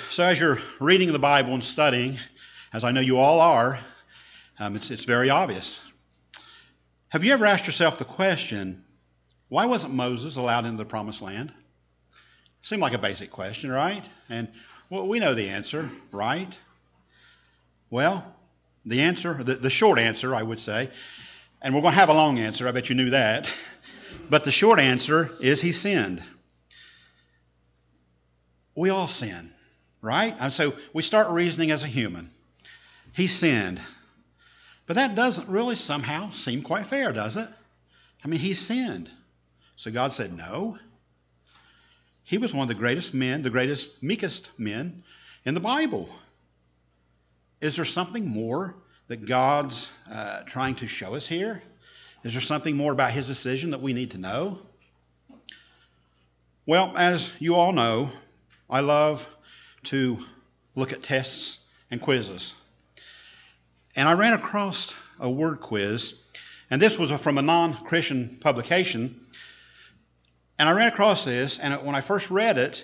So as you're reading the Bible and studying, as I know you all are, it's very obvious. Have you ever asked yourself the question, why wasn't Moses allowed into the Promised Land? Seemed like a basic question, right? And well, we know the answer, right? Well, the answer, the short answer, I would say, and we're going to have a long answer, I bet you knew that, but the short answer is he sinned. We all sin, right? And so we start reasoning as a human. He sinned. But that doesn't really somehow seem quite fair, does it? I mean, he sinned. So God said, no. He was one of the greatest men, the greatest, meekest men in the Bible. Is there something more that God's trying to show us here? Is there something more about his decision that we need to know? Well, as you all know, I love to look at tests and quizzes. And I ran across a word quiz, and this was from a non-Christian publication. And I ran across this, and when I first read it,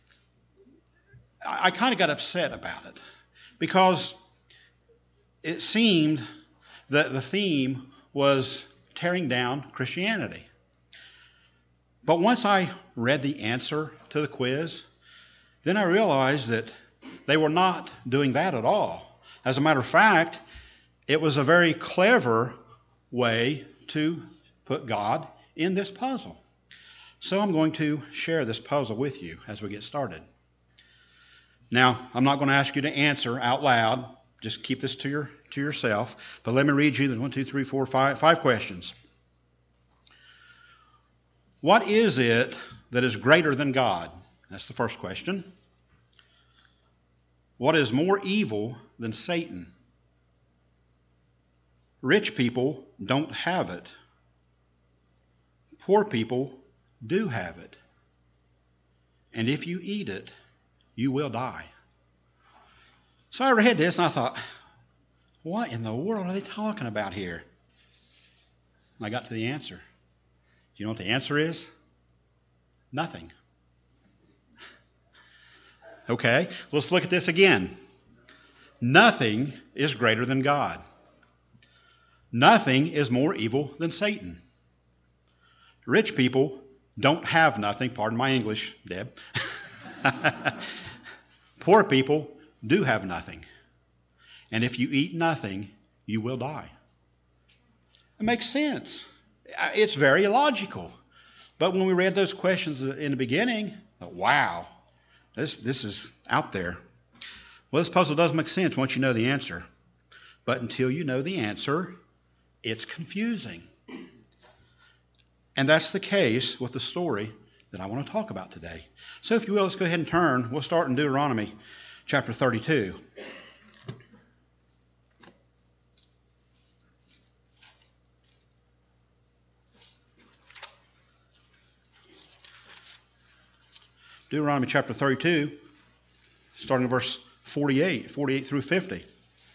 I kind of got upset about it because it seemed that the theme was tearing down Christianity. But once I read the answer to the quiz, then I realized that they were not doing that at all. As a matter of fact, it was a very clever way to put God in this puzzle. So I'm going to share this puzzle with you as we get started. Now, I'm not going to ask you to answer out loud. Just keep this to yourself. But let me read you the five questions. What is it that is greater than God? That's the first question. What is more evil than Satan? Rich people don't have it. Poor people do have it. And if you eat it, you will die. So I read this and I thought, what in the world are they talking about here? And I got to the answer. Do you know what the answer is? Nothing. Okay, let's look at this again. Nothing is greater than God. Nothing is more evil than Satan. Rich people don't have nothing. Pardon my English, Deb. Poor people do have nothing. And if you eat nothing, you will die. It makes sense. It's very illogical. But when we read those questions in the beginning, wow, this is out there. Well, this puzzle does make sense once you know the answer. But until you know the answer, it's confusing. And that's the case with the story that I want to talk about today. So if you will, let's go ahead and turn. We'll start in Deuteronomy chapter 32. Deuteronomy chapter 32, starting in verse 48 through 50.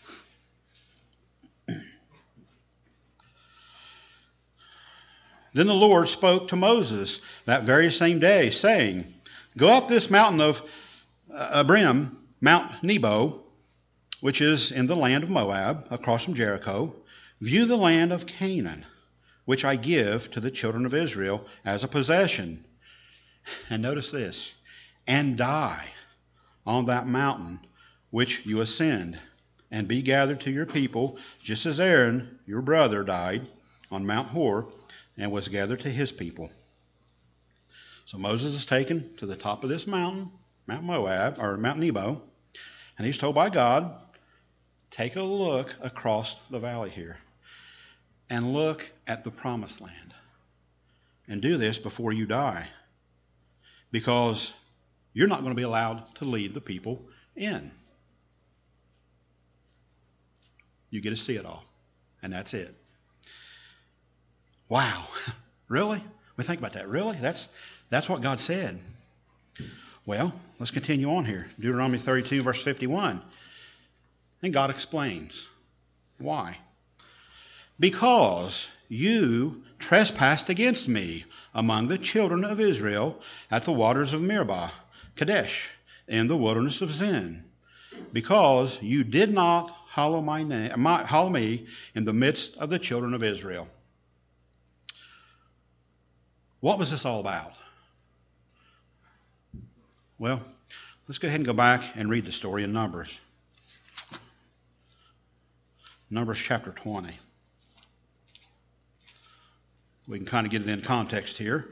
Then the Lord spoke to Moses that very same day, saying, Go up this mountain of Abarim, Mount Nebo, which is in the land of Moab, across from Jericho. View the land of Canaan, which I give to the children of Israel as a possession. And notice this, and die on that mountain which you ascend, and be gathered to your people, just as Aaron, your brother, died on Mount Hor, and was gathered to his people. So Moses is taken to the top of this mountain, Mount Moab, or Mount Nebo, and he's told by God, take a look across the valley here, and look at the Promised Land. And do this before you die, because you're not going to be allowed to lead the people in. You get to see it all, and that's it. Wow, really? We think about that. Really? That's what God said. Well, let's continue on here. Deuteronomy 32, verse 51. And God explains why. Because you trespassed against me among the children of Israel at the waters of Meribah, Kadesh, in the wilderness of Zin, because you did not hallow me in the midst of the children of Israel. What was this all about? Well, let's go ahead and go back and read the story in Numbers. Numbers chapter 20. We can kind of get it in context here.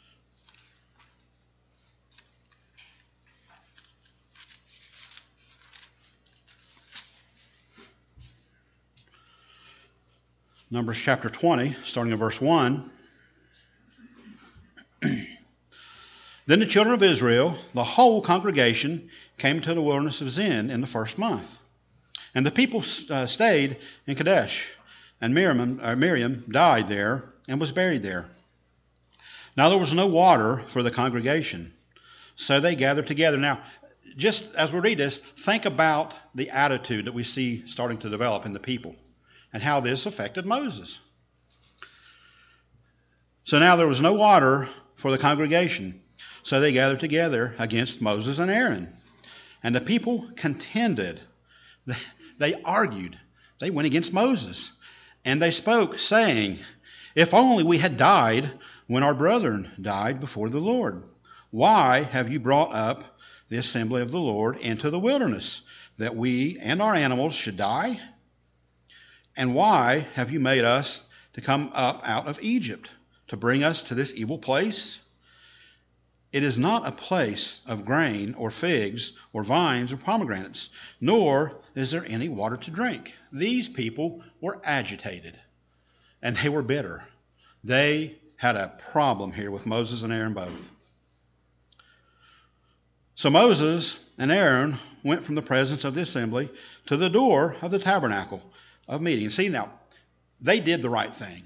Numbers chapter 20, starting in verse 1. Then the children of Israel, the whole congregation, came to the wilderness of Zin in the first month. And the people stayed in Kadesh, and Miriam died there and was buried there. Now there was no water for the congregation, so they gathered together. Now, just as we read this, think about the attitude that we see starting to develop in the people and how this affected Moses. So now there was no water for the congregation, so they gathered together against Moses and Aaron. And the people contended. They argued. They went against Moses. And they spoke, saying, "If only we had died when our brethren died before the Lord. Why have you brought up the assembly of the Lord into the wilderness, that we and our animals should die? And why have you made us to come up out of Egypt, to bring us to this evil place? It is not a place of grain or figs or vines or pomegranates, nor is there any water to drink." These people were agitated, and they were bitter. They had a problem here with Moses and Aaron both. So Moses and Aaron went from the presence of the assembly to the door of the tabernacle of meeting. See, now, they did the right thing.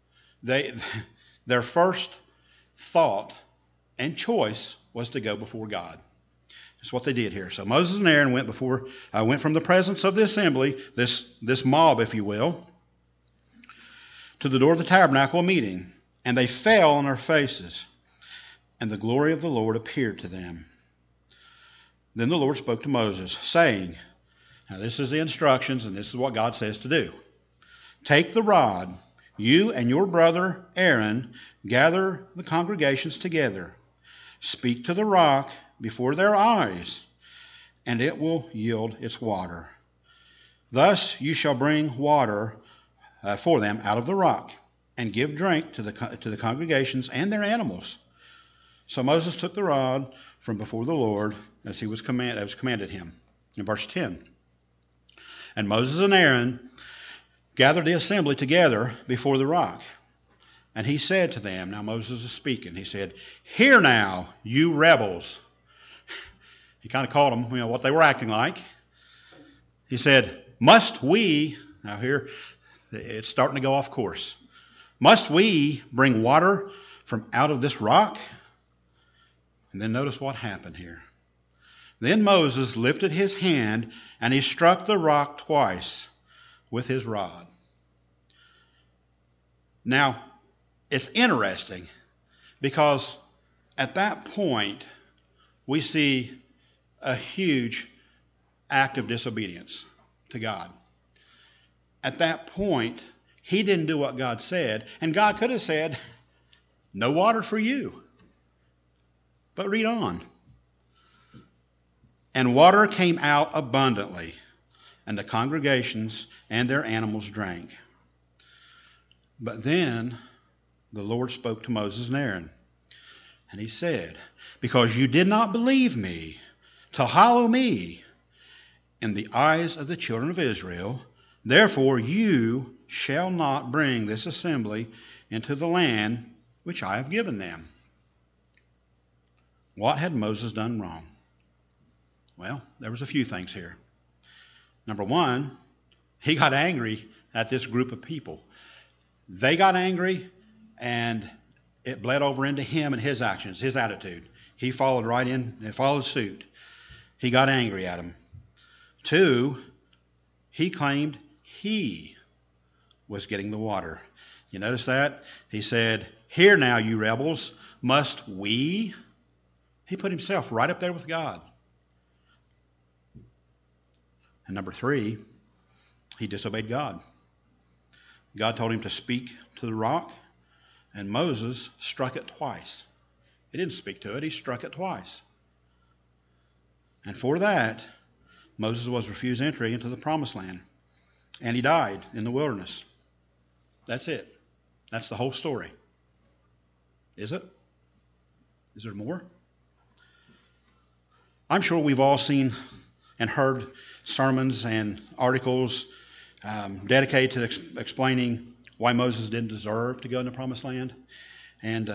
Their first thought and choice was to go before God. That's what they did here. So Moses and Aaron went from the presence of the assembly, this mob, if you will, to the door of the tabernacle of meeting, and they fell on their faces, and the glory of the Lord appeared to them. Then the Lord spoke to Moses, saying, now this is the instructions, and this is what God says to do. "Take the rod, you and your brother Aaron, gather the congregations together. Speak to the rock before their eyes, and it will yield its water. Thus you shall bring water for them out of the rock, and give drink to the congregations and their animals." So Moses took the rod from before the Lord as was commanded him. In verse 10, "And Moses and Aaron gathered the assembly together before the rock. And he said to them," now Moses is speaking, he said, "Hear now, you rebels." He kind of called them, what they were acting like. He said, "Must we," now here it's starting to go off course, "must we bring water from out of this rock?" And then notice what happened here. "Then Moses lifted his hand and he struck the rock twice with his rod." Now, it's interesting because at that point we see a huge act of disobedience to God. At that point, he didn't do what God said, and God could have said, "No water for you." But read on. "And water came out abundantly, and the congregations and their animals drank. But then the Lord spoke to Moses and Aaron, and he said, because you did not believe me to hallow me in the eyes of the children of Israel, therefore you shall not bring this assembly into the land which I have given them. What had Moses done wrong? Well, there was a few things here. Number one, he got angry at this group of people. They got angry, and it bled over into him and his actions, his attitude. He followed right in and followed suit. He got angry at them. Two, he claimed he was getting the water. You notice that? He said, "Hear now, you rebels, must we?" He put himself right up there with God. And number 3, he disobeyed God. God told him to speak to the rock, and Moses struck it twice. He didn't speak to it, he struck it twice. And for that, Moses was refused entry into the promised land. And he died in the wilderness. That's it. That's the whole story. Is it? Is there more? I'm sure we've all seen and heard sermons and articles dedicated to explaining why Moses didn't deserve to go into the promised land. And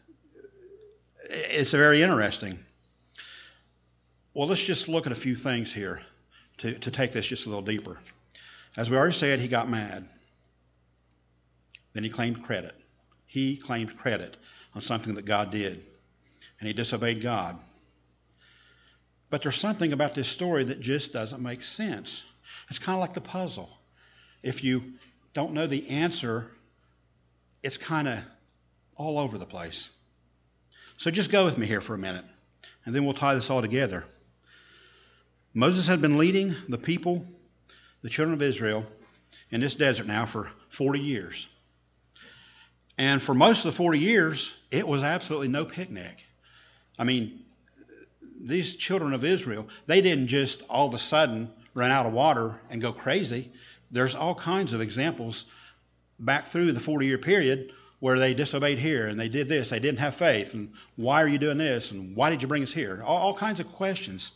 it's very interesting. Well, let's just look at a few things here to take this just a little deeper. As we already said, he got mad. Then he claimed credit. He claimed credit on something that God did. And he disobeyed God. But there's something about this story that just doesn't make sense. It's kind of like the puzzle. If you don't know the answer, it's kind of all over the place. So just go with me here for a minute, and then we'll tie this all together. Moses had been leading the people, the children of Israel, in this desert now for 40 years. And for most of the 40 years, it was absolutely no picnic. I mean, these children of Israel, they didn't just all of a sudden run out of water and go crazy. There's all kinds of examples back through the 40-year period where they disobeyed here and they did this, they didn't have faith, and why are you doing this, and why did you bring us here? All kinds of questions.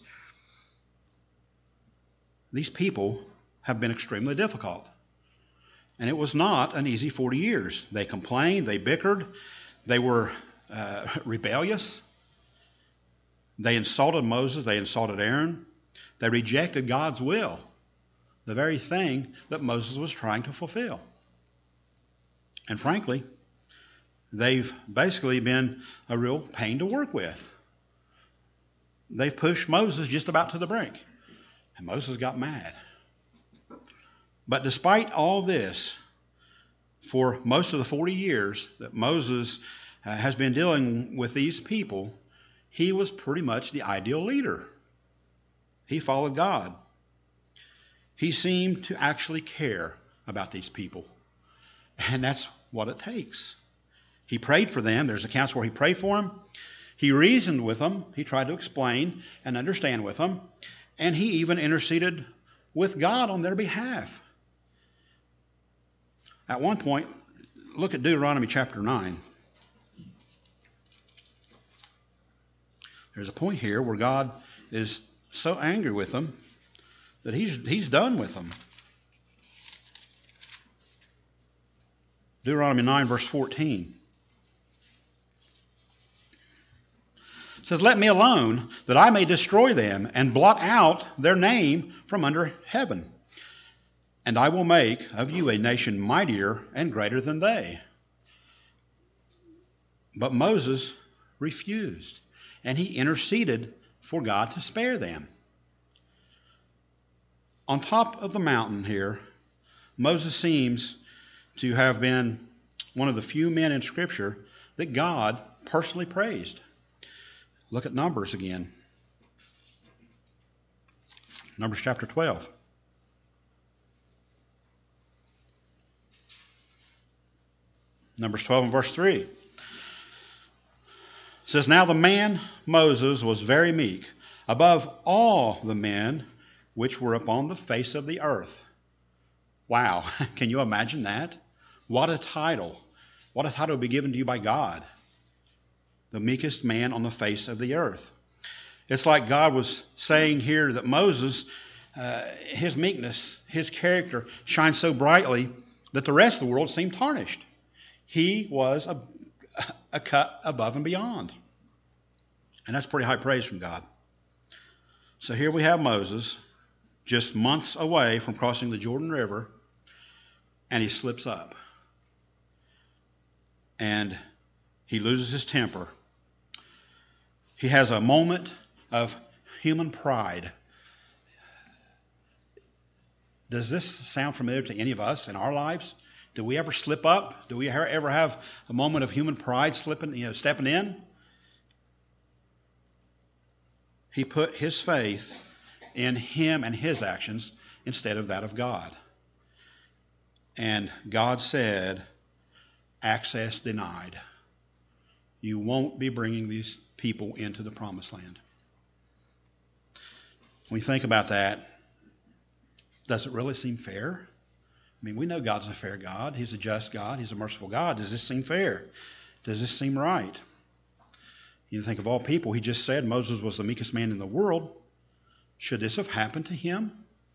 These people have been extremely difficult. And it was not an easy 40 years. They complained, they bickered, they were rebellious. They insulted Moses, they insulted Aaron. They rejected God's will, the very thing that Moses was trying to fulfill. And frankly, they've basically been a real pain to work with. They've pushed Moses just about to the brink. And Moses got mad. But despite all this, for most of the 40 years that Moses has been dealing with these people, he was pretty much the ideal leader. He followed God. He seemed to actually care about these people. And that's what it takes. He prayed for them. There's accounts where he prayed for them. He reasoned with them. He tried to explain and understand with them. And he even interceded with God on their behalf. At one point, look at Deuteronomy chapter 9. There's a point here where God is so angry with them that he's done with them. Deuteronomy 9, verse 14. It says, "Let me alone, that I may destroy them, and blot out their name from under heaven. And I will make of you a nation mightier and greater than they." But Moses refused, and he interceded for God to spare them. On top of the mountain here, Moses seems to have been one of the few men in Scripture that God personally praised. Look at Numbers again. Numbers chapter 12. Numbers 12 and verse 3. It says, "Now the man Moses was very meek, above all the men which were upon the face of the earth." Wow, can you imagine that? What a title. What a title to be given to you by God. The meekest man on the face of the earth. It's like God was saying here that Moses, his meekness, his character shines so brightly that the rest of the world seemed tarnished. He was a cut above and beyond. And that's pretty high praise from God. So here we have Moses, just months away from crossing the Jordan River, and he slips up. And he loses his temper. He has a moment of human pride. Does this sound familiar to any of us in our lives? Do we ever slip up? Do we ever have a moment of human pride stepping in? He put his faith in him and his actions instead of that of God. And God said, access denied. You won't be bringing these people into the promised land. When you think about that, does it really seem fair? I mean, we know God's a fair God. He's a just God. He's a merciful God. Does this seem fair? Does this seem right? You think of all people, he just said Moses was the meekest man in the world. Should this have happened to him?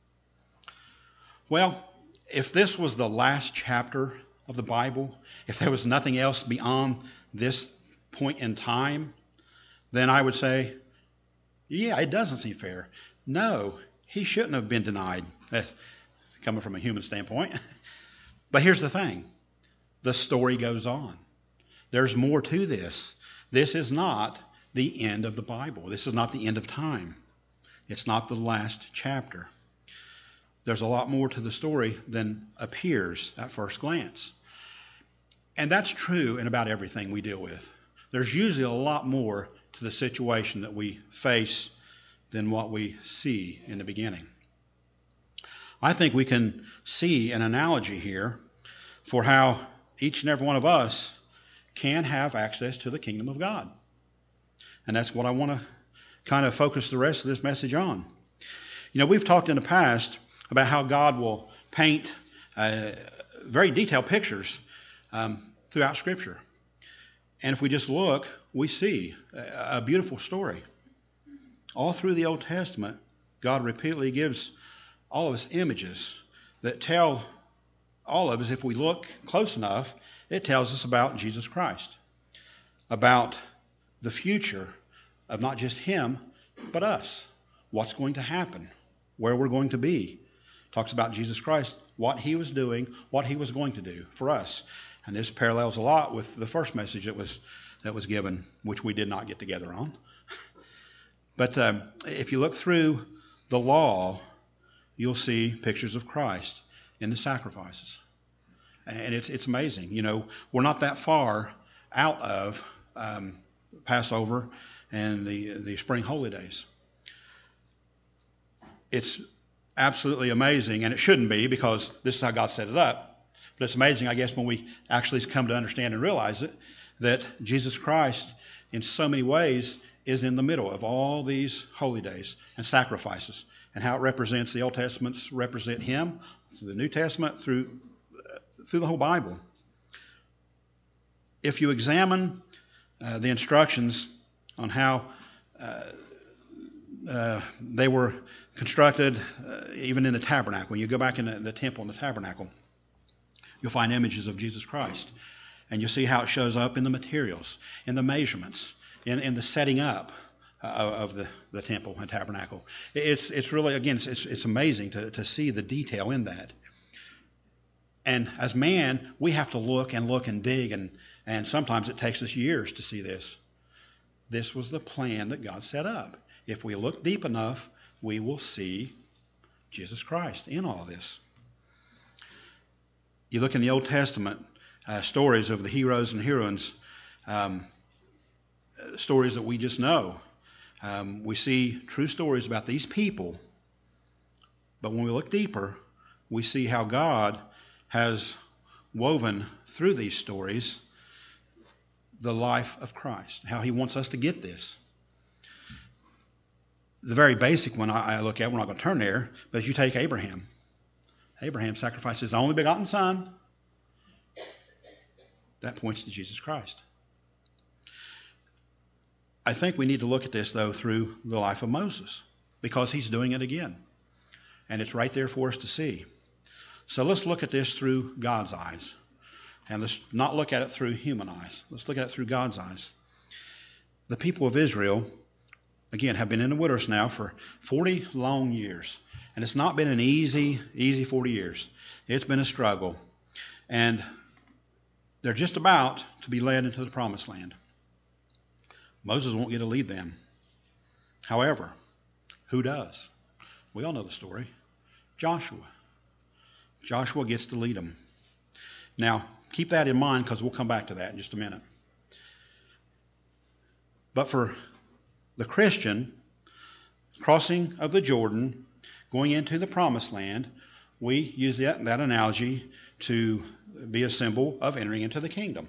Well, if this was the last chapter of the Bible, if there was nothing else beyond this point in time, then I would say, yeah, it doesn't seem fair. No, he shouldn't have been denied. That's coming from a human standpoint. But here's the thing. The story goes on. There's more to this. This is not the end of the Bible. This is not the end of time. It's not the last chapter. There's a lot more to the story than appears at first glance. And that's true in about everything we deal with. There's usually a lot more to the situation that we face than what we see in the beginning. I think we can see an analogy here for how each and every one of us can have access to the kingdom of God. And that's what I want to kind of focus the rest of this message on. You know, we've talked in the past about how God will paint very detailed pictures throughout Scripture. And if we just look, we see a beautiful story. All through the Old Testament, God repeatedly gives all of us images that tell all of us, if we look close enough, it tells us about Jesus Christ, about the future of not just Him, but us, what's going to happen, where we're going to be. Talks about Jesus Christ, what He was doing, what He was going to do for us. And this parallels a lot with the first message that was given, which we did not get together on. But if you look through the law, you'll see pictures of Christ in the sacrifices. And it's amazing. You know, we're not that far out of Passover and the spring holy days. It's absolutely amazing, and it shouldn't be because this is how God set it up. But it's amazing, I guess, when we actually come to understand and realize it, that Jesus Christ, in so many ways, is in the middle of all these holy days and sacrifices, and how it represents the Old Testaments represent Him, through the New Testament, through the whole Bible. If you examine the instructions on how they were constructed, even in the tabernacle, when you go back in the temple and the tabernacle, you'll find images of Jesus Christ. And you'll see how it shows up in the materials, in the measurements, in the setting up of the temple and tabernacle. It's really, again, it's amazing to see the detail in that. And as man, we have to look and dig, and sometimes it takes us years to see this. This was the plan that God set up. If we look deep enough, we will see Jesus Christ in all of this. You look in the Old Testament, stories of the heroes and heroines, stories that we just know. We see true stories about these people, but when we look deeper, we see how God has woven through these stories the life of Christ, how He wants us to get this. The very basic one I look at, we're not going to turn there, but you take Abraham. Abraham sacrificed his only begotten son. That points to Jesus Christ. I think we need to look at this, though, through the life of Moses, because he's doing it again. And it's right there for us to see. So let's look at this through God's eyes. And let's not look at it through human eyes. Let's look at it through God's eyes. The people of Israel, again, have been in the wilderness now for 40 long years. And it's not been an easy 40 years. It's been a struggle. And they're just about to be led into the promised land. Moses won't get to lead them. However, who does? We all know the story. Joshua. Joshua gets to lead them. Now, keep that in mind because we'll come back to that in just a minute. But for the Christian, crossing of the Jordan, going into the promised land, we use that analogy to be a symbol of entering into the kingdom.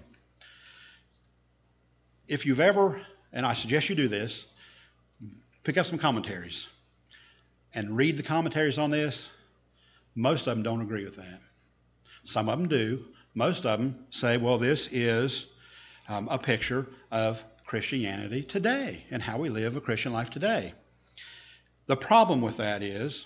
If you've ever, and I suggest you do this, pick up some commentaries and read the commentaries on this. Most of them don't agree with that. Some of them do. Most of them say, well, this is a picture of Christianity today and how we live a Christian life today. The problem with that is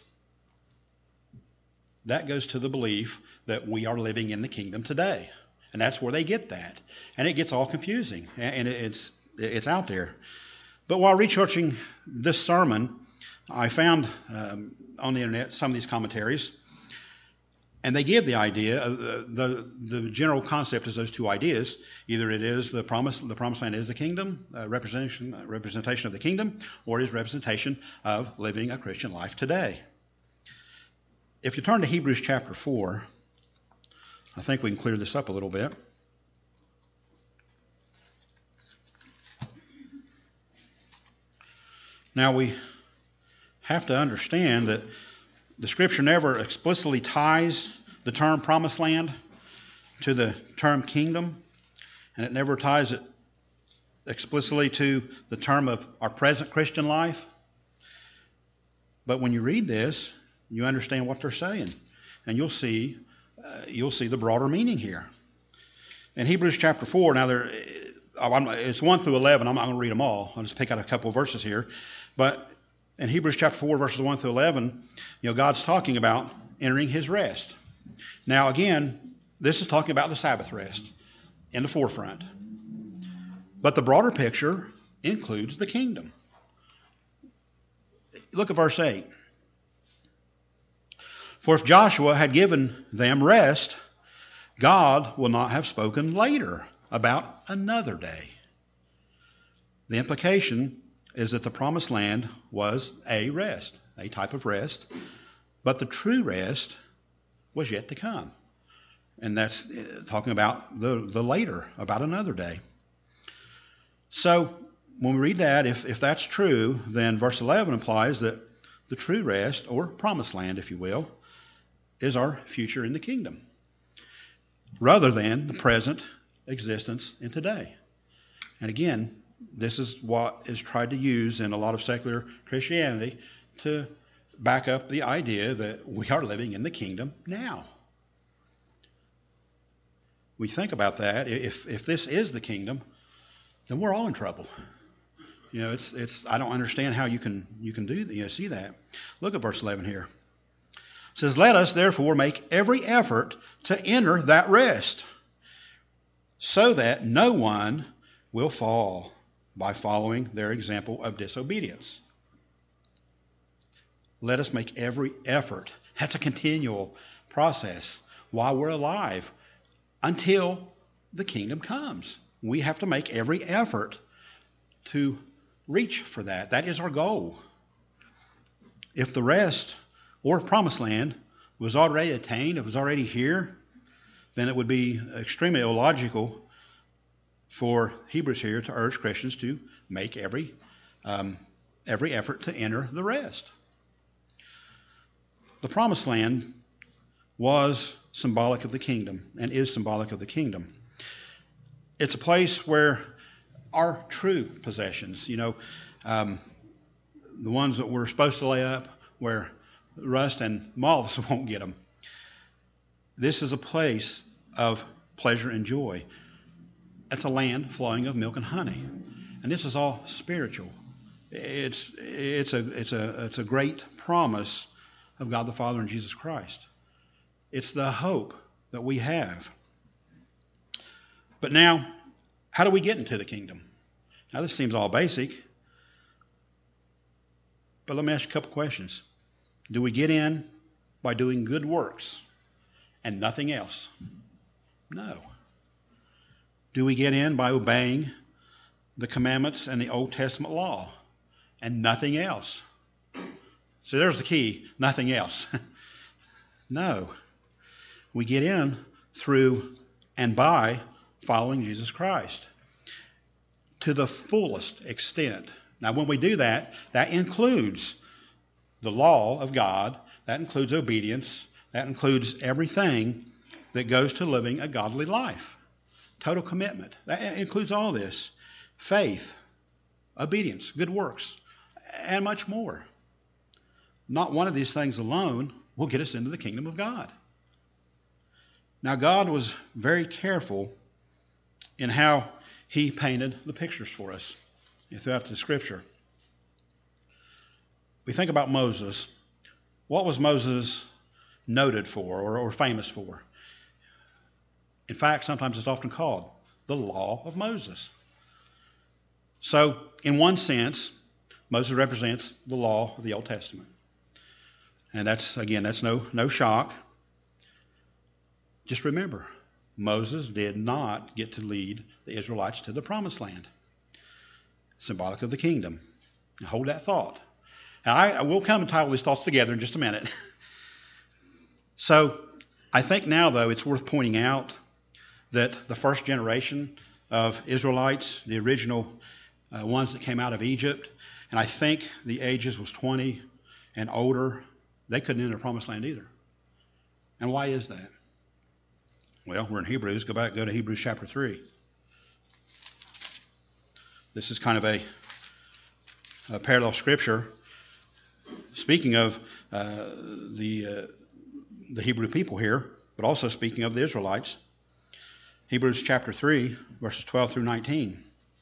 that goes to the belief that we are living in the kingdom today. And that's where they get that. And it gets all confusing. And it's out there. But while researching this sermon, I found on the internet some of these commentaries. And they give the idea of the general concept is those two ideas. Either it is the promised land is the kingdom, representation of the kingdom, or it is representation of living a Christian life today. If you turn to Hebrews chapter 4, I think we can clear this up a little bit. Now we have to understand that the Scripture never explicitly ties the term promised land to the term kingdom, and it never ties it explicitly to the term of our present Christian life. But when you read this, you understand what they're saying, and you'll see the broader meaning here. In Hebrews chapter 4, now it's 1 through 11. I'm not going to read them all. I'll just pick out a couple of verses here. But in Hebrews chapter 4, verses 1 through 11, God's talking about entering His rest. Now, again, this is talking about the Sabbath rest in the forefront. But the broader picture includes the kingdom. Look at verse 8. For if Joshua had given them rest, God will not have spoken later about another day. The implication is that the promised land was a rest, a type of rest, but the true rest was yet to come. And that's talking about the later, about another day. So when we read that, if that's true, then verse 11 implies that the true rest, or promised land, if you will, is our future in the kingdom, rather than the present existence in today. And again, this is what is tried to use in a lot of secular Christianity to back up the idea that we are living in the kingdom now. We think about that. If this is the kingdom, then we're all in trouble. It's I don't understand how you can see that. Look at verse 11 here. It says, "Let us therefore make every effort to enter that rest, so that no one will fall by following their example of disobedience." Let us make every effort. That's a continual process while we're alive until the kingdom comes. We have to make every effort to reach for that. That is our goal. If the rest or promised land was already attained, it was already here, then it would be extremely illogical for Hebrews here to urge Christians to make every effort to enter the rest. The promised land was symbolic of the kingdom and is symbolic of the kingdom. It's a place where our true possessions, the ones that we're supposed to lay up where rust and moths won't get them. This is a place of pleasure and joy. It's a land flowing of milk and honey. And this is all spiritual. It's a great promise of God the Father and Jesus Christ. It's the hope that we have. But now, how do we get into the kingdom? Now, this seems all basic. But let me ask you a couple questions. Do we get in by doing good works and nothing else? No. Do we get in by obeying the commandments and the Old Testament law and nothing else? So there's the key, nothing else. No. We get in through and by following Jesus Christ to the fullest extent. Now, when we do that, that includes the law of God. That includes obedience. That includes everything that goes to living a godly life. Total commitment. That includes all this. Faith, obedience, good works, and much more. Not one of these things alone will get us into the kingdom of God. Now, God was very careful in how he painted the pictures for us throughout the Scripture. We think about Moses. What was Moses noted for or famous for? In fact, sometimes it's often called the law of Moses. So, in one sense, Moses represents the law of the Old Testament. And that's no shock. Just remember, Moses did not get to lead the Israelites to the promised land, symbolic of the kingdom. Hold that thought. Now, I will come and tie all these thoughts together in just a minute. So, I think now, though, it's worth pointing out that the first generation of Israelites, the original ones that came out of Egypt, and I think the ages was 20 and older, they couldn't enter the promised land either. And why is that? Well, we're in Hebrews. Go to Hebrews chapter 3. This is kind of a parallel scripture. Speaking of the Hebrew people here, but also speaking of the Israelites. Hebrews chapter 3, verses 12 through 19.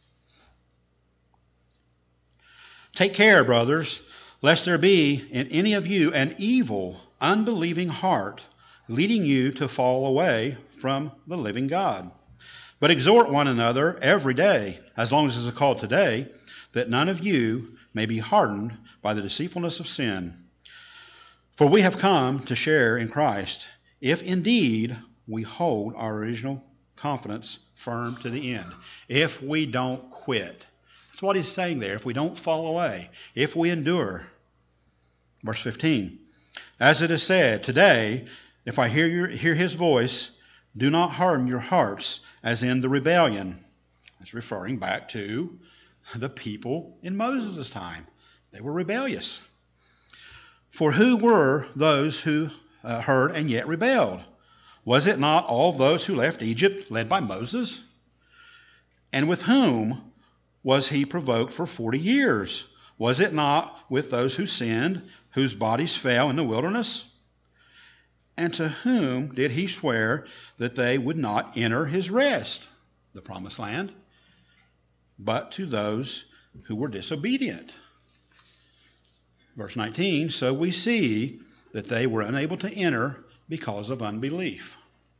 Take care, brothers, lest there be in any of you an evil, unbelieving heart, leading you to fall away from the living God. But exhort one another every day, as long as it is called today, that none of you may be hardened by the deceitfulness of sin. For we have come to share in Christ, if indeed we hold our original confidence firm to the end. If we don't quit. That's what he's saying there. If we don't fall away. If we endure. Verse 15. As it is said, today, if I hear his voice, do not harden your hearts as in the rebellion. That's referring back to the people in Moses' time. They were rebellious. For who were those who heard and yet rebelled? Was it not all those who left Egypt, led by Moses? And with whom was he provoked for 40 years? Was it not with those who sinned, whose bodies fell in the wilderness? And to whom did he swear that they would not enter his rest, the promised land, but to those who were disobedient? Verse 19, so we see that they were unable to enter because of unbelief.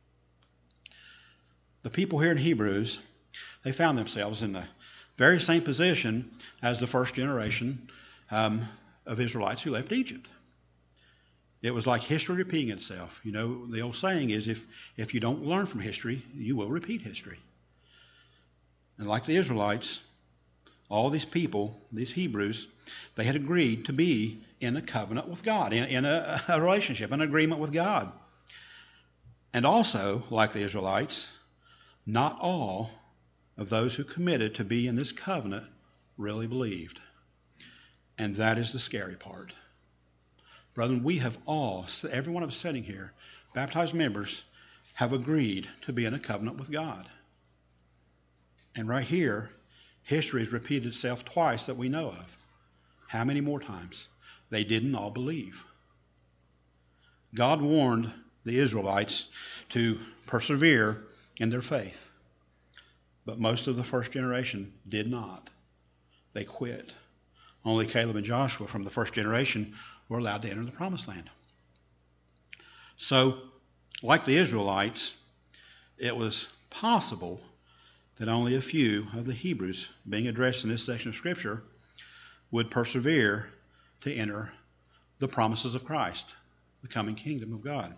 The people here in Hebrews, they found themselves in the very same position as the first generation of Israelites who left Egypt. It was like history repeating itself. You know, the old saying is if you don't learn from history, you will repeat history. And like the Israelites, all these people, these Hebrews, they had agreed to be in a covenant with God, in a relationship, an agreement with God. And also, like the Israelites, not all of those who committed to be in this covenant really believed. And that is the scary part. Brethren, we have all, every one of us sitting here, baptized members, have agreed to be in a covenant with God. And right here, history has repeated itself twice that we know of. How many more times? They didn't all believe. God warned the Israelites to persevere in their faith. But most of the first generation did not. They quit. Only Caleb and Joshua from the first generation were allowed to enter the promised land. So, like the Israelites, it was possible that only a few of the Hebrews being addressed in this section of Scripture would persevere to enter the promises of Christ, the coming kingdom of God.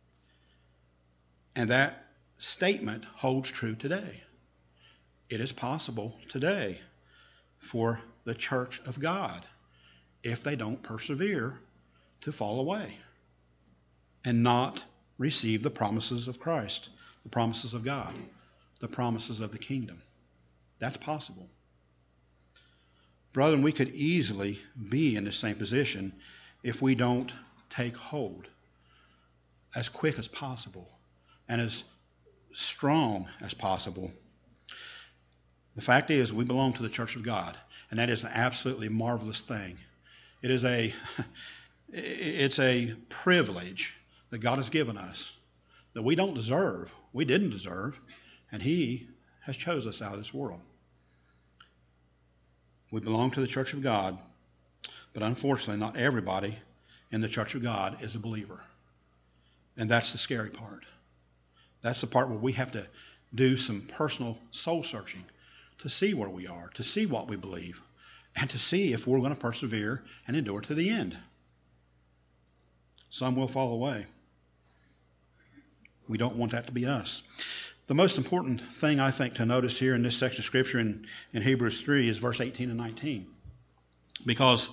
And that statement holds true today. It is possible today for the church of God, if they don't persevere, to fall away and not receive the promises of Christ, the promises of God, the promises of the kingdom. That's possible. Brethren, we could easily be in the same position if we don't take hold as quick as possible and as strong as possible. The fact is, we belong to the church of God, and that is an absolutely marvelous thing. It's a privilege that God has given us that we don't deserve, we didn't deserve, and He has chosen us out of this world. We belong to the church of God, but unfortunately not everybody in the church of God is a believer. And that's the scary part. That's the part where we have to do some personal soul searching to see where we are, to see what we believe, and to see if we're going to persevere and endure to the end. Some will fall away. We don't want that to be us. The most important thing I think to notice here in this section of Scripture in Hebrews 3 is verse 18 and 19. Because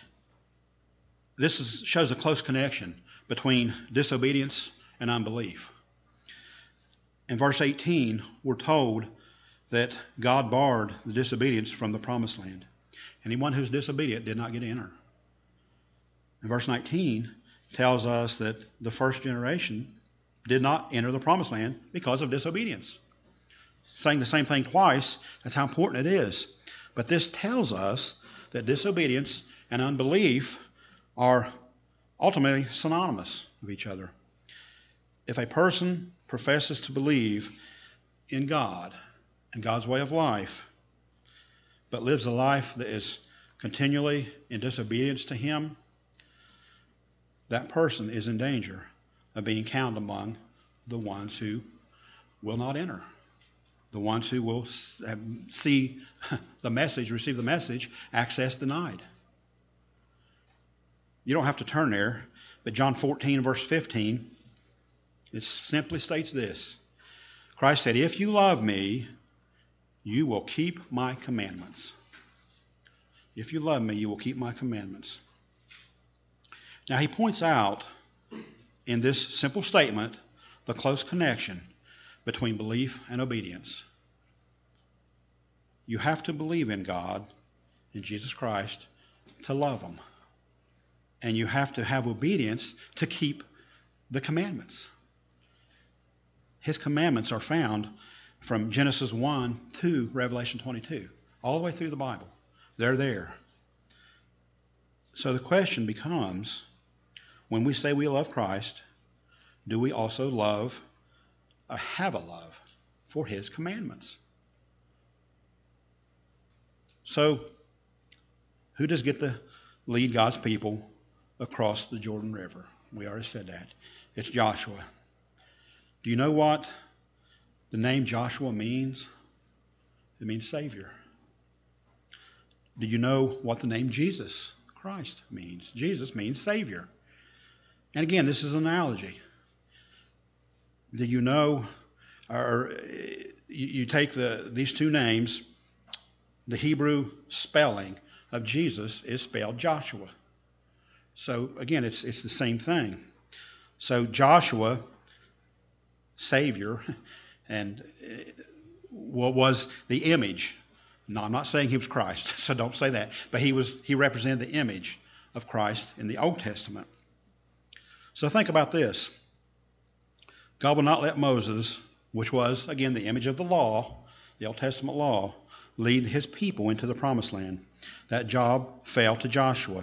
this shows a close connection between disobedience and unbelief. In verse 18, we're told that God barred the disobedience from the promised land. Anyone who's disobedient did not get to enter. And verse 19 tells us that the first generation did not enter the promised land because of disobedience. Saying the same thing twice, that's how important it is. But this tells us that disobedience and unbelief are ultimately synonymous with each other. If a person professes to believe in God and God's way of life, but lives a life that is continually in disobedience to Him, that person is in danger of being counted among the ones who will not enter, the ones who will see the message, receive the message, access denied. You don't have to turn there, but John 14, verse 15, it simply states this. Christ said, "If you love me, you will keep my commandments." If you love me, you will keep my commandments. Now, he points out in this simple statement the close connection between belief and obedience. You have to believe in God, in Jesus Christ, to love Him. And you have to have obedience to keep the commandments. His commandments are found from Genesis 1 to Revelation 22, all the way through the Bible. They're there. So the question becomes, when we say we love Christ, do we also love or have a love for His commandments? So, who does get to lead God's people across the Jordan River? We already said that. It's Joshua. Do you know what the name Joshua means? It means Savior. Do you know what the name Jesus Christ means? Jesus means Savior. And again, this is an analogy. Do you know, or you take these two names, the Hebrew spelling of Jesus is spelled Joshua. So again, it's the same thing. So Joshua, Savior, and what was the image. No, I'm not saying he was Christ, so don't say that. But he represented the image of Christ in the Old Testament. So think about this. God will not let Moses, which was, again, the image of the law, the Old Testament law, lead His people into the promised land. That job fell to Joshua.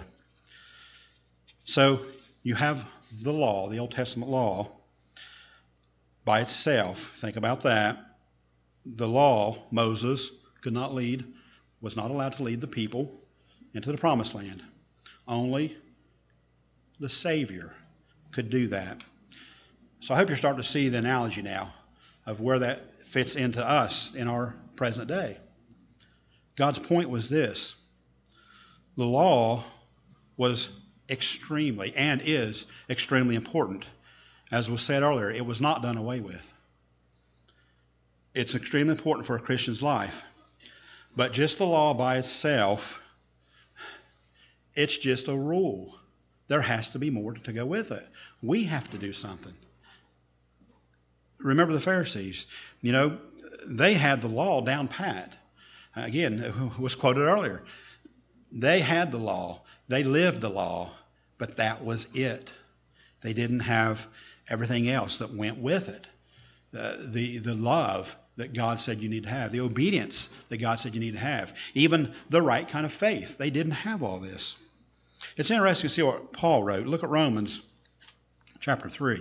So you have the law, the Old Testament law, by itself. Think about that. The law, Moses could not lead, was not allowed to lead the people into the promised land. Only the Savior could do that. So I hope you're starting to see the analogy now of where that fits into us in our present day. God's point was this. The law was extremely and is extremely important. As was said earlier, it was not done away with. It's extremely important for a Christian's life. But just the law by itself, it's just a rule. There has to be more to go with it. We have to do something. Remember the Pharisees. You know, they had the law down pat. Again, it was quoted earlier. They had the law. They lived the law. but that was it. They didn't have everything else that went with it. The love that God said you need to have, the obedience that God said you need to have, even the right kind of faith. They didn't have all this. It's interesting to see what Paul wrote. Look at Romans chapter 3.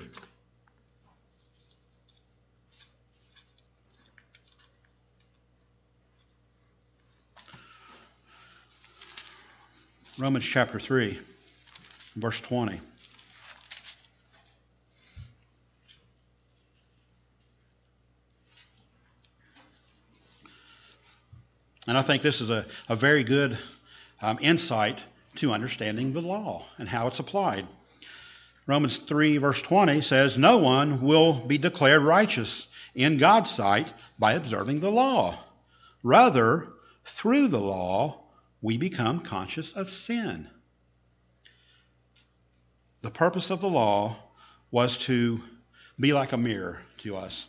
Romans chapter 3, verse 20. And I think this is a very good insight to understanding the law and how it's applied. Romans 3, verse 20 says, "No one will be declared righteous in God's sight by observing the law. Rather, through the law, we become conscious of sin." The purpose of the law was to be like a mirror to us.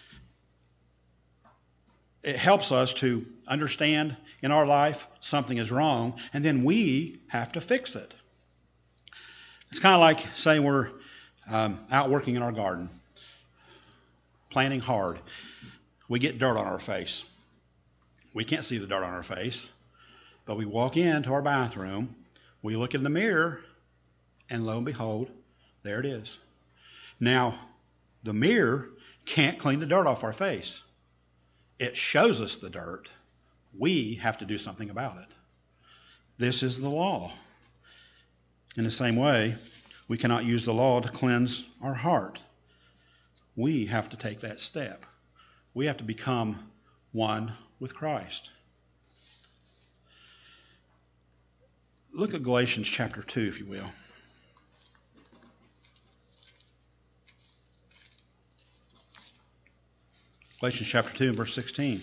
It helps us to understand in our life something is wrong, and then we have to fix it. It's kind of like saying we're out working in our garden, planting hard. We get dirt on our face. We can't see the dirt on our face, but we walk into our bathroom, we look in the mirror, and lo and behold, there it is. Now, the mirror can't clean the dirt off our face. It shows us the dirt. We have to do something about it. This is the law. In the same way, we cannot use the law to cleanse our heart. We have to take that step. We have to become one with Christ. Look at Galatians chapter 2, if you will. Galatians chapter 2 and verse 16.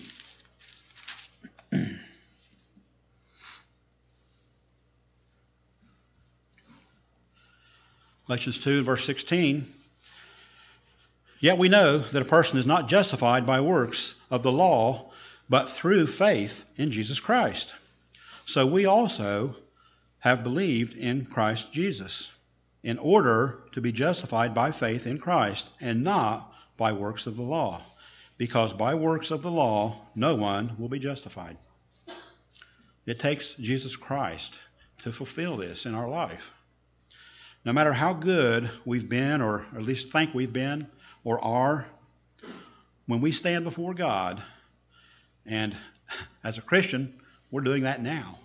Galatians 2 and verse 16. "Yet we know that a person is not justified by works of the law, but through faith in Jesus Christ. So we also have believed in Christ Jesus, in order to be justified by faith in Christ, and not by works of the law. Because by works of the law, no one will be justified." It takes Jesus Christ to fulfill this in our life. No matter how good we've been, or at least think we've been, or are, when we stand before God, and as a Christian, we're doing that now,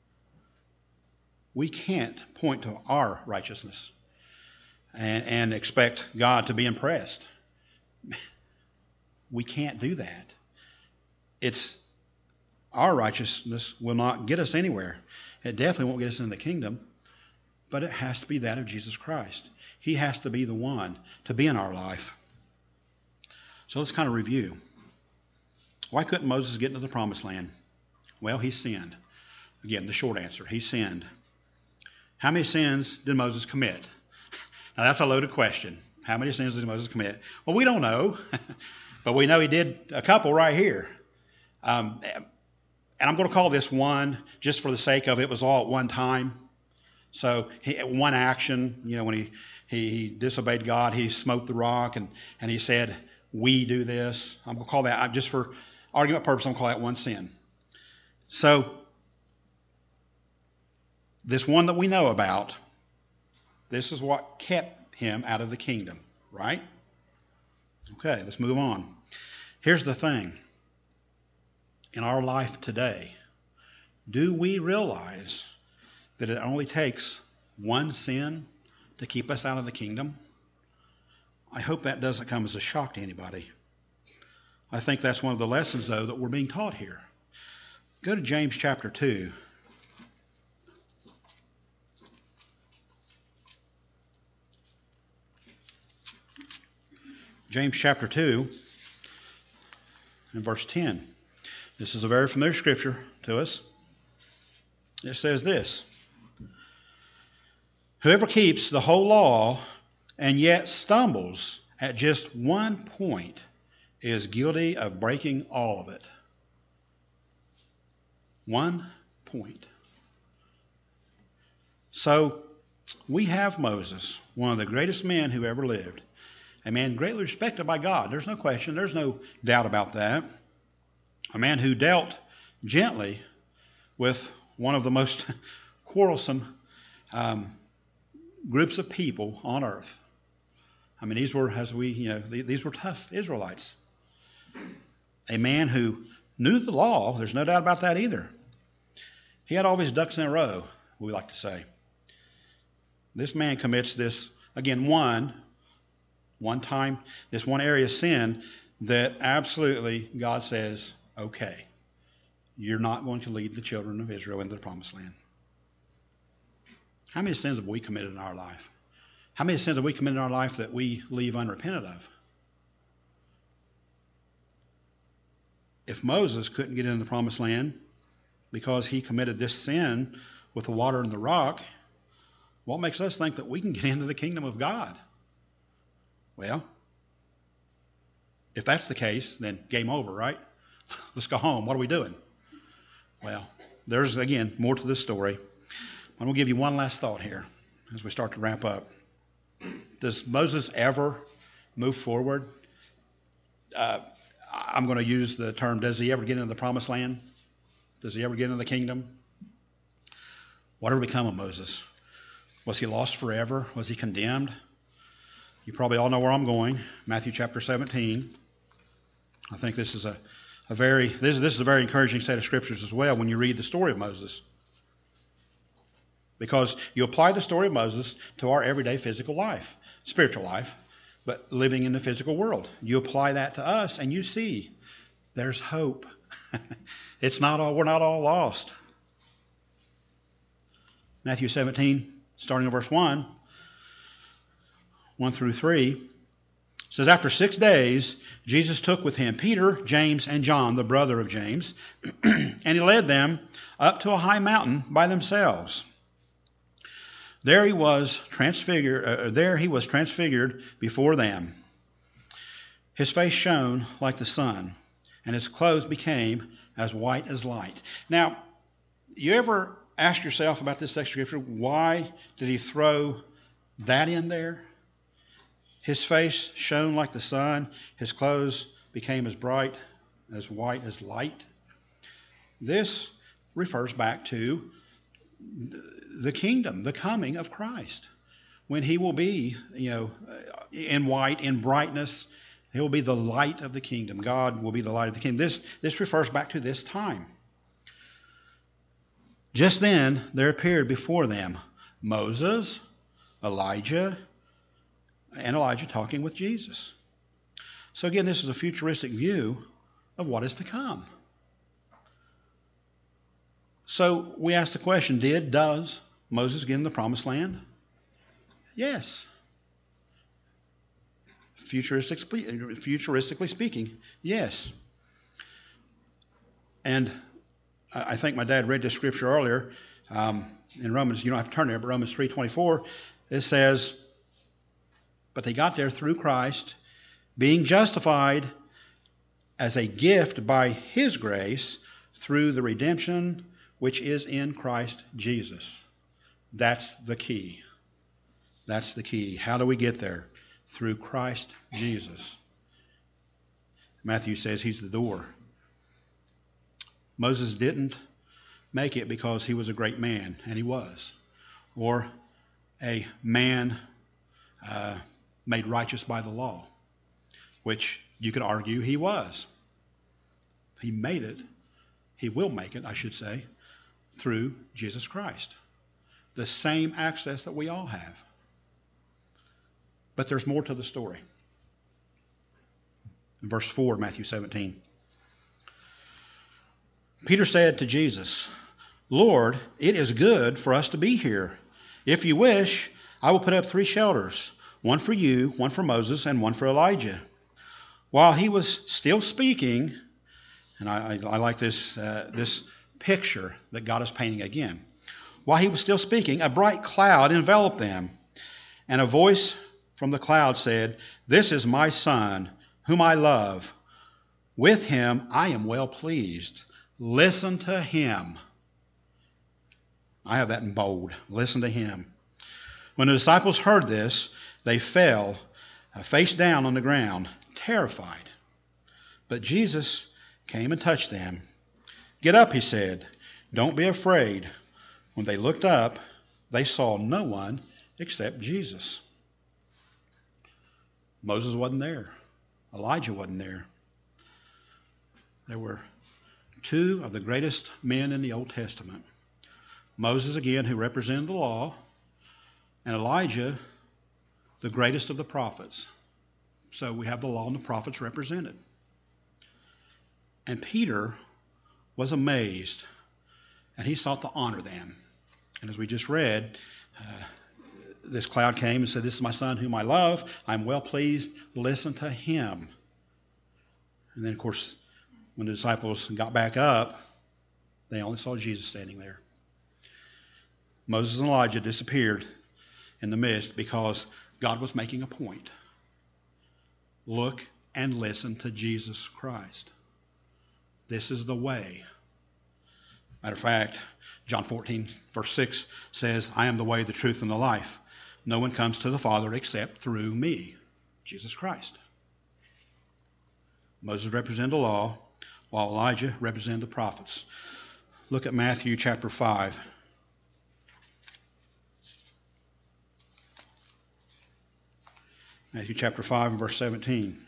we can't point to our righteousness and expect God to be impressed. We can't do that. Our righteousness will not get us anywhere. It definitely won't get us in the kingdom, but it has to be that of Jesus Christ. He has to be the one to be in our life. So let's kind of review. Why couldn't Moses get into the promised land? Well, he sinned. Again, the short answer, he sinned. How many sins did Moses commit? Now that's a loaded question. How many sins did Moses commit? Well, we don't know. But we know he did a couple right here. And I'm going to call this one just for the sake of it was all at one time. So one action, when he disobeyed God, he smote the rock and he said, "We do this." I'm going to call that, just for argument purpose, I'm going to call that one sin. So this one that we know about, this is what kept him out of the kingdom, right? Okay, let's move on. Here's the thing. In our life today, do we realize that it only takes one sin to keep us out of the kingdom? I hope that doesn't come as a shock to anybody. I think that's one of the lessons, though, that we're being taught here. Go to James chapter 2. James chapter 2 and verse 10. This is a very familiar scripture to us. It says this: "Whoever keeps the whole law and yet stumbles at just one point is guilty of breaking all of it." 1 point. So We have Moses, one of the greatest men who ever lived, a man greatly respected by God. There's no question. There's no doubt about that. A man who dealt gently with one of the most quarrelsome groups of people on earth. I mean, these were, these were tough Israelites. A man who knew the law. There's no doubt about that either. He had all his ducks in a row, we like to say. This man commits this, again, one time, this one area of sin that absolutely God says, okay, you're not going to lead the children of Israel into the promised land. How many sins have we committed in our life? How many sins have we committed in our life that we leave unrepented of? If Moses couldn't get into the promised land because he committed this sin with the water and the rock, what makes us think that we can get into the kingdom of God? Well, if that's the case, then game over, right? Let's go home. What are we doing? Well, there's, again, more to this story. I'm going to give you one last thought here as we start to wrap up. Does Moses ever move forward? I'm going to use the term, does he ever get into the promised land? Does he ever get into the kingdom? Whatever become of Moses? Was he lost forever? Was he condemned? You probably all know where I'm going. Matthew chapter 17. I think this is a very encouraging set of scriptures as well when you read the story of Moses. Because you apply the story of Moses to our everyday physical life, spiritual life, but living in the physical world. You apply that to us and you see there's hope. We're not all lost. Matthew 17, starting in verse 1 through 3, says, after 6 days, Jesus took with him Peter, James, and John, the brother of James, and he led them up to a high mountain by themselves. There he was transfigured before them. His face shone like the sun, and his clothes became as white as light. Now, you ever ask yourself about this section of Scripture, why did he throw that in there? His face shone like the sun. His clothes became as bright, as white as light. This refers back to the kingdom, the coming of Christ, when he will be, in white, in brightness. He will be the light of the kingdom. God will be the light of the kingdom. This refers back to this time. Just then there appeared before them Moses, Elijah talking with Jesus. So again, this is a futuristic view of what is to come. So we ask the question, does Moses get in the promised land? Yes. Futuristically speaking, yes. And I think my dad read this scripture earlier in Romans. You don't have to turn there, but Romans 3:24, it says, but they got there through Christ, being justified as a gift by his grace through the redemption which is in Christ Jesus. That's the key. That's the key. How do we get there? Through Christ Jesus. Matthew says he's the door. Moses didn't make it because he was a great man, and he was, or a man made righteous by the law, which you could argue he was. He made it. He will make it, I should say, through Jesus Christ. The same access that we all have. But there's more to the story. In verse 4, Matthew 17. Peter said to Jesus, Lord, it is good for us to be here. If you wish, I will put up 3 shelters, one for you, one for Moses, and one for Elijah. While he was still speaking, and I like this picture that God is painting again. While he was still speaking, a bright cloud enveloped them, and a voice from the cloud said, This is my Son, whom I love. With him I am well pleased. Listen to him. I have that in bold. Listen to him. When the disciples heard this, they fell face down on the ground, terrified. But Jesus came and touched them. "Get up," he said. "Don't be afraid." When they looked up, they saw no one except Jesus. Moses wasn't there. Elijah wasn't there. There were two of the greatest men in the Old Testament. Moses, again, who represented the law, and Elijah, the greatest of the prophets. So we have the law and the prophets represented. And Peter was amazed, and he sought to honor them. And as we just read, this cloud came and said, "This is my son whom I love. I'm well pleased. Listen to him." And then, of course, when the disciples got back up, they only saw Jesus standing there. Moses and Elijah disappeared in the mist because God was making a point. Look and listen to Jesus Christ. This is the way. Matter of fact, John 14, verse 6 says, "I am the way, the truth, and the life. No one comes to the Father except through me," Jesus Christ. Moses represented the law, while Elijah represented the prophets. Look at Matthew chapter 5. Matthew chapter 5 and verse 17.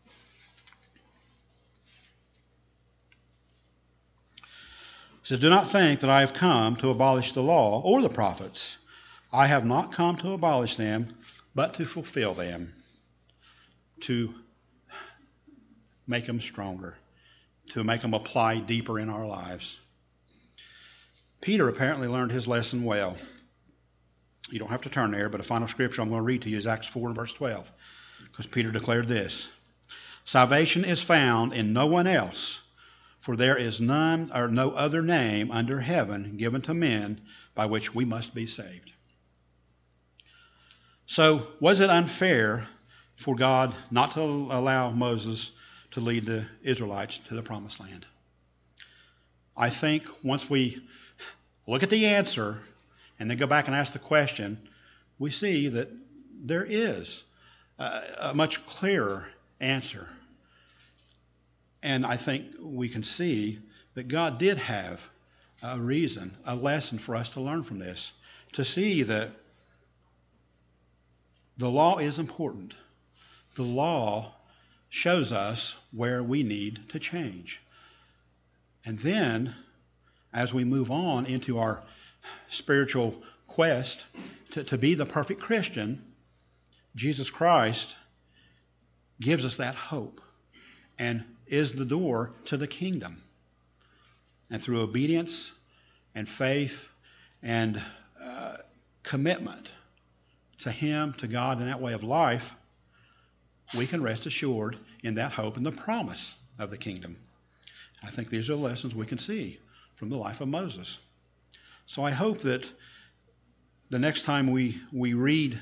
It says, "Do not think that I have come to abolish the law or the prophets. I have not come to abolish them, but to fulfill them," to make them stronger, to make them apply deeper in our lives. Peter apparently learned his lesson well. You don't have to turn there, but a final scripture I'm going to read to you is Acts 4 and verse 12, because Peter declared this: "Salvation is found in no one else, for there is none or no other name under heaven given to men by which we must be saved." So, was it unfair for God not to allow Moses to lead the Israelites to the promised land? I think once we look at the answer and then go back and ask the question, we see that there is a much clearer answer. And I think we can see that God did have a reason, a lesson for us to learn from this, to see that the law is important. The law shows us where we need to change. And then, as we move on into our spiritual quest to be the perfect Christian, Jesus Christ gives us that hope and is the door to the kingdom. And through obedience and faith and commitment to Him, to God, in that way of life, we can rest assured in that hope and the promise of the kingdom. I think these are lessons we can see from the life of Moses. So I hope that the next time we read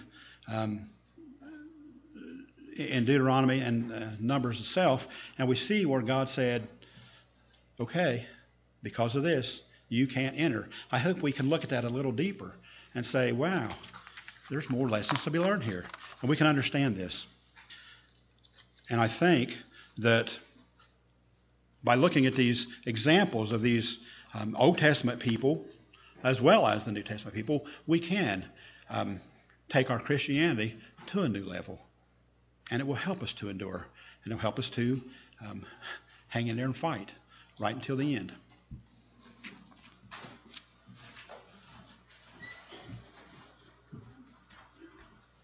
in Deuteronomy and Numbers itself, and we see where God said, okay, because of this, you can't enter. I hope we can look at that a little deeper and say, wow, there's more lessons to be learned here. And we can understand this. And I think that by looking at these examples of these Old Testament people, as well as the New Testament people, we can take our Christianity to a new level. And it will help us to endure. And it will help us to hang in there and fight right until the end.